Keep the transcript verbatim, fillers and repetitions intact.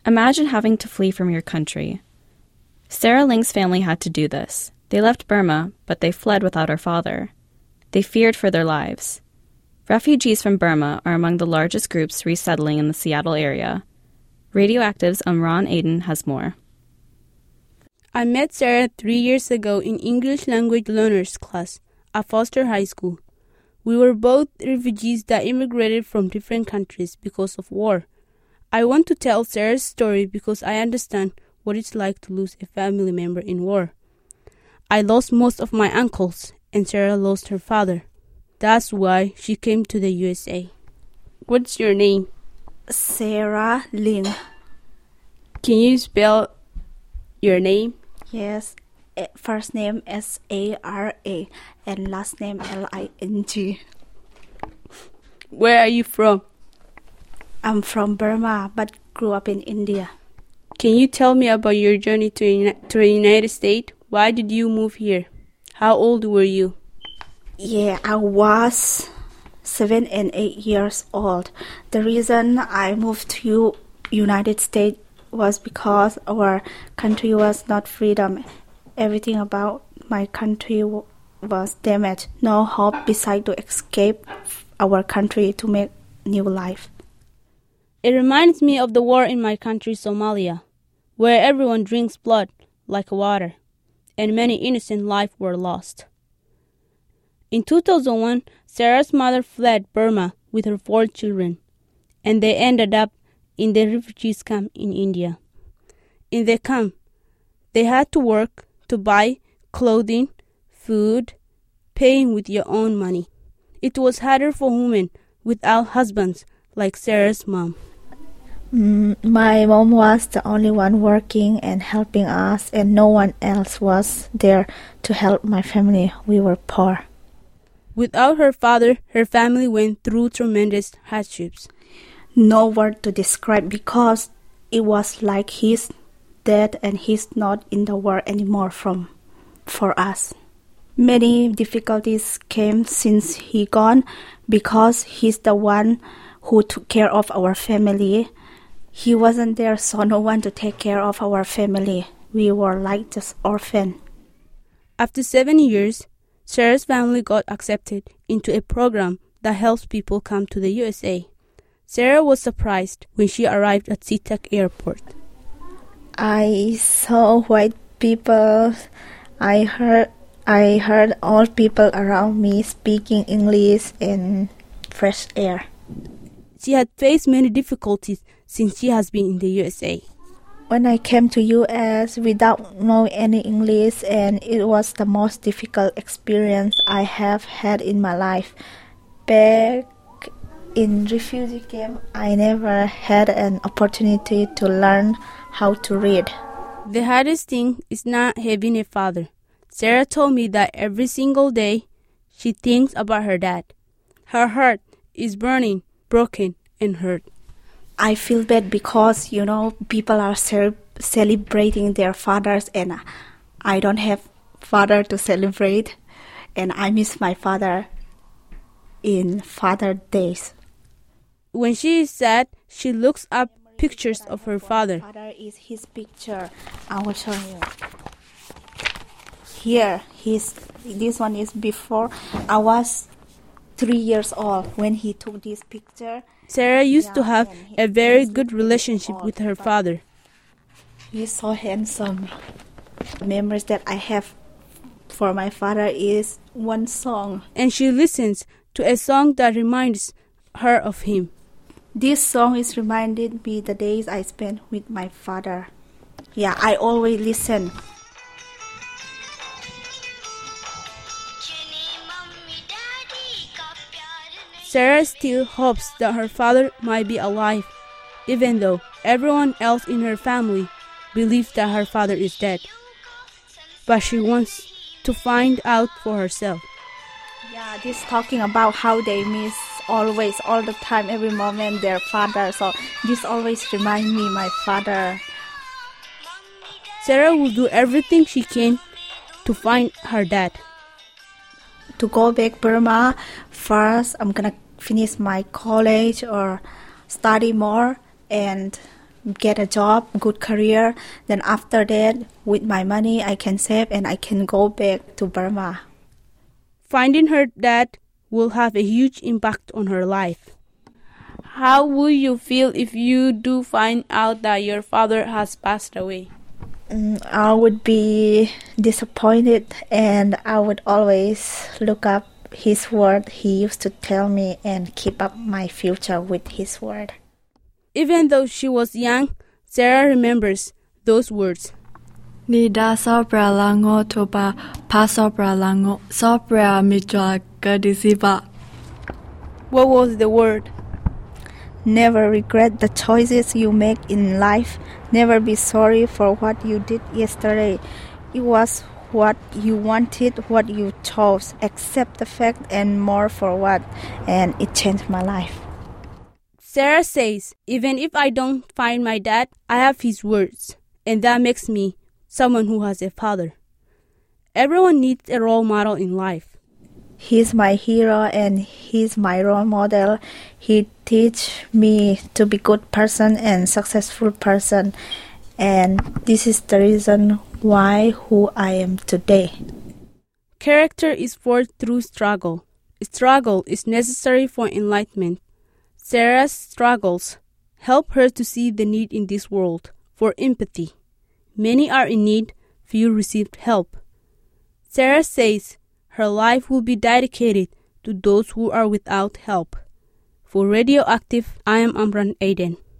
Imagine having to flee from your country. Sarah Ling's family had to do this. They left Burma, but they fled without her father. They feared for their lives. Refugees from Burma are among the largest groups resettling in the Seattle area. Radioactive's Amran Aden has more. I met Sarah three years ago in English language learners class at Foster High School. We were both refugees that immigrated from different countries because of war. I want to tell Sarah's story because I understand what it's like to lose a family member in war. I lost most of my uncles, and Sarah lost her father. That's why she came to the U S A. What's your name? Sarah Ling. Can you spell your name? Yes. First name S A R A and last name L I N G. Where are you from? I'm from Burma but grew up in India. Can you tell me about your journey to, to the United States? Why did you move here? How old were you? Yeah, I was seven and eight years old. The reason I moved to United States was because our country was not freedom. Everything about my country w- was damaged. No hope beside to escape our country to make new life. It reminds me of the war in my country, Somalia, where everyone drinks blood like water, and many innocent lives were lost. In two thousand one, Sarah's mother fled Burma with her four children, and they ended up in the refugees camp in India. In the camp, they had to work to buy clothing, food, paying with your own money. It was harder for women without husbands like Sarah's mom. Mm, my mom was the only one working and helping us, and no one else was there to help my family. We were poor. Without her father, her family went through tremendous hardships. No word to describe because it was like he's dead and he's not in the world anymore from for us. Many difficulties came since he gone because he's the one who took care of our family. He wasn't there, so no one to take care of our family. We were like just orphans. After seven years, Sarah's family got accepted into a program that helps people come to the U S A. Sarah was surprised when she arrived at SeaTac Airport. I saw white people. I heard I heard all people around me speaking English and fresh air. She had faced many difficulties since she has been in the U S A. When I came to U S without knowing any English, and it was the most difficult experience I have had in my life. Back in refugee camp, I never had an opportunity to learn how to read. The hardest thing is not having a father. Sarah told me that every single day she thinks about her dad. Her heart is burning, broken, and hurt. I feel bad because, you know, people are ce- celebrating their fathers and I don't have father to celebrate, and I miss my father in Father Days. When she is sad, she looks up pictures of her father. Father is his picture. I will show you. Here, his, this one is before I was three years old when he took this picture. Sarah used to have a very good relationship with her father. He's so handsome. The memories that I have for my father is one song. And she listens to a song that reminds her of him. This song is reminded me the days I spent with my father. Yeah, I always listen. Sarah still hopes that her father might be alive, even though everyone else in her family believes that her father is dead. But she wants to find out for herself. Yeah, this talking about how they miss always, all the time, every moment their father. So this always remind me my father. Sarah will do everything she can to find her dad. To go back Burma, first I'm gonna finish my college or study more and get a job, good career. Then after that, with my money, I can save and I can go back to Burma. Finding her dad will have a huge impact on her life. How will you feel if you do find out that your father has passed away? Mm, I would be disappointed, and I would always look up his word he used to tell me and keep up my future with his word. Even though she was young, Sarah remembers those words. Nida sobra lango toba pa sobra lango sobra mijwa gadisiba. What was the word? Never regret the choices you make in life. Never be sorry for what you did yesterday. It was what you wanted, what you chose. Accept the fact and more for what. And it changed my life. Sarah says, even if I don't find my dad, I have his words. And that makes me someone who has a father. Everyone needs a role model in life. He's my hero and he's my role model. He teach me to be good person and successful person. And this is the reason why who I am today. Character is forged through struggle. Struggle is necessary for enlightenment. Sarah's struggles help her to see the need in this world for empathy. Many are in need, few received help. Sarah says her life will be dedicated to those who are without help. For Radioactive, I am Amran Aiden.